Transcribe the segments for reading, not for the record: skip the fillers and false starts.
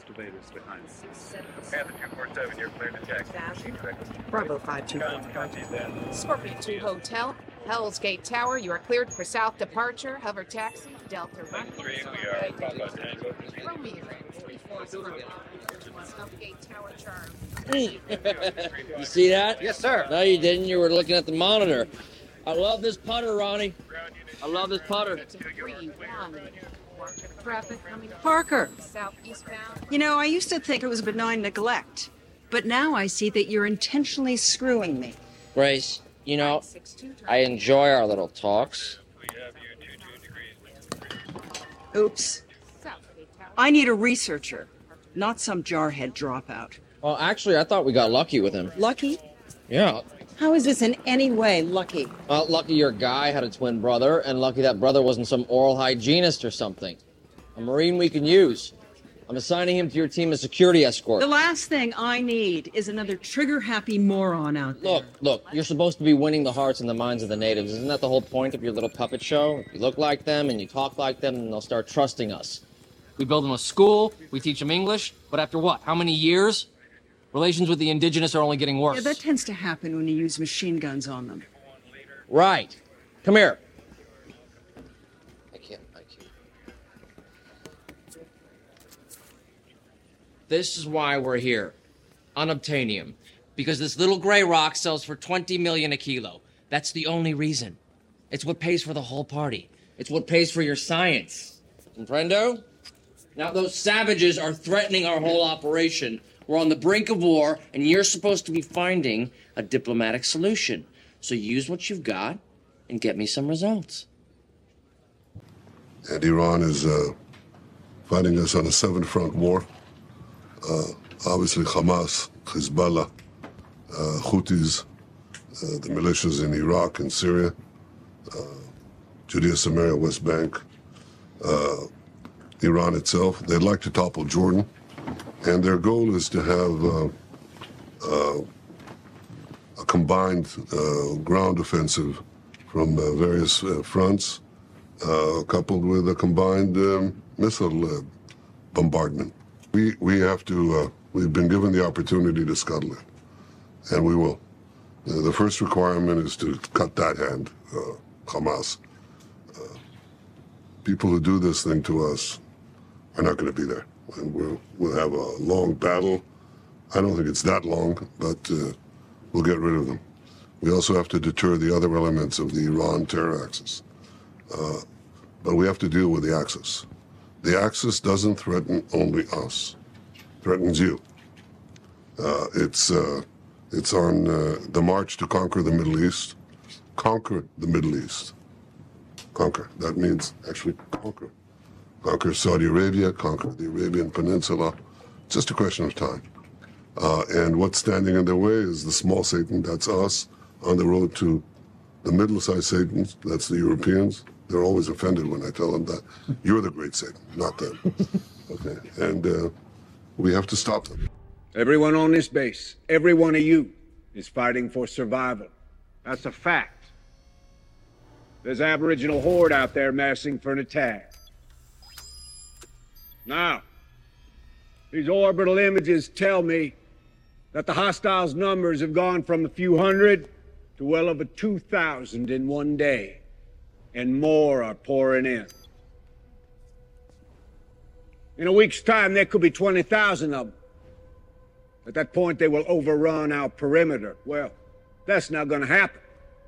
excavators behind us. Panther 247, you're clear to check. Bravo 52. Scorpion 2 Hotel, Hell's Gate Tower, you are cleared for south departure. Hover taxi, Delta 1. 3, we are Papa Tango. Romeo 34 Gate Tower charm. You see that? Yes, sir. No, you didn't. You were looking at the monitor. I love this putter, Ronnie. I love this putter. Traffic coming Parker, southeastbound. you know, I used to think it was benign neglect, but now I see that you're intentionally screwing me. Grace, you know, I enjoy our little talks. Oops. I need a researcher, not some jarhead dropout. Well, actually, I thought we got lucky with him. Lucky? Yeah. How is this in any way lucky? Well, lucky your guy had a twin brother, and lucky that brother wasn't some oral hygienist or something. A Marine we can use. I'm assigning him to your team as security escort. The last thing I need is another trigger-happy moron out there. Look, you're supposed to be winning the hearts and the minds of the natives. Isn't that the whole point of your little puppet show? If you look like them and you talk like them, then they'll start trusting us. We build them a school, we teach them English, but after what, how many years? Relations with the indigenous are only getting worse. Yeah, that tends to happen when you use machine guns on them. Right. Come here. I can't. This is why we're here. Unobtainium. Because this little gray rock sells for 20 million a kilo. That's the only reason. It's what pays for the whole party. It's what pays for your science. Comprendo? Now those savages are threatening our whole operation. We're on the brink of war, and you're supposed to be finding a diplomatic solution. So use what you've got and get me some results. And Iran is fighting us on a 7-front war. Obviously Hamas, Hezbollah, Houthis, the militias in Iraq and Syria, Judea, Samaria, West Bank, Iran itself. They'd like to topple Jordan. And their goal is to have a combined ground offensive from various fronts, coupled with a combined missile bombardment. We have to, we've been given the opportunity to scuttle it, and we will. The first requirement is to cut that hand, Hamas. People who do this thing to us are not going to be there. And we'll have a long battle. I don't think it's that long, but we'll get rid of them. We also have to deter the other elements of the Iran terror axis. But we have to deal with the axis. The axis doesn't threaten only us. It threatens you. It's on the march to conquer the Middle East. Conquer the Middle East. Conquer. That means actually conquer. Conquer Saudi Arabia, conquer the Arabian Peninsula. It's just a question of time. And what's standing in their way is the small Satan, that's us, on the road to the middle-sized Satans, that's the Europeans. They're always offended when I tell them that. You're the great Satan, not them. Okay, and we have to stop them. Everyone on this base, every one of you, is fighting for survival. That's a fact. There's Aboriginal horde out there massing for an attack. Now, these orbital images tell me that the hostiles' numbers have gone from a few hundred to well over 2,000 in one day, and more are pouring in. In a week's time, there could be 20,000 of them. At that point, they will overrun our perimeter. Well, that's not going to happen.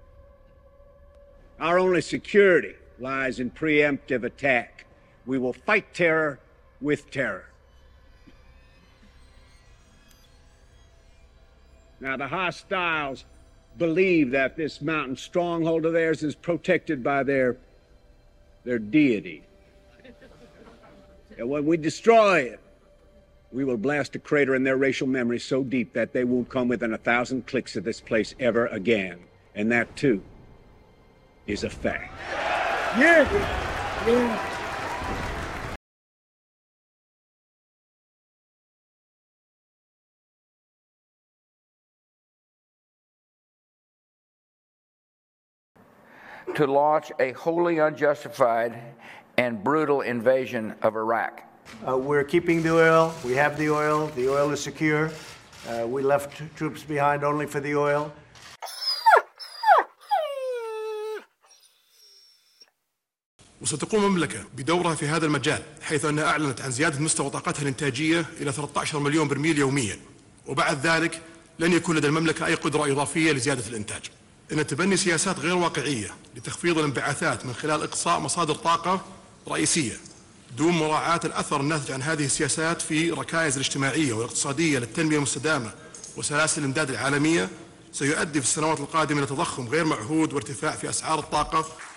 Our only security lies in preemptive attack. We will fight terror with terror. Now, the hostiles believe that this mountain stronghold of theirs is protected by their deity. And when we destroy it, we will blast a crater in their racial memory so deep that they won't come within 1,000 clicks of this place ever again. And that, too, is a fact. Yeah. To launch a wholly unjustified and brutal invasion of Iraq. We're keeping the oil. We have the oil. The oil is secure. We left troops behind only for the oil. وستقوم المملكة بدورها في هذا المجال، حيث أنها أعلنت عن زيادة مستوى طاقتها الإنتاجية إلى 13 مليون برميل يوميا، وبعد ذلك لن يكون لدى المملكة أي قدرة إضافية لزيادة الإنتاج. إن تبني سياسات غير واقعية لتخفيض الانبعاثات من خلال إقصاء مصادر طاقة رئيسية دون مراعاة الأثر الناتج عن هذه السياسات في الركائز الاجتماعية والاقتصادية للتنمية المستدامة وسلاسل الإمداد العالمية سيؤدي في السنوات القادمة إلى تضخم غير معهود وارتفاع في أسعار الطاقة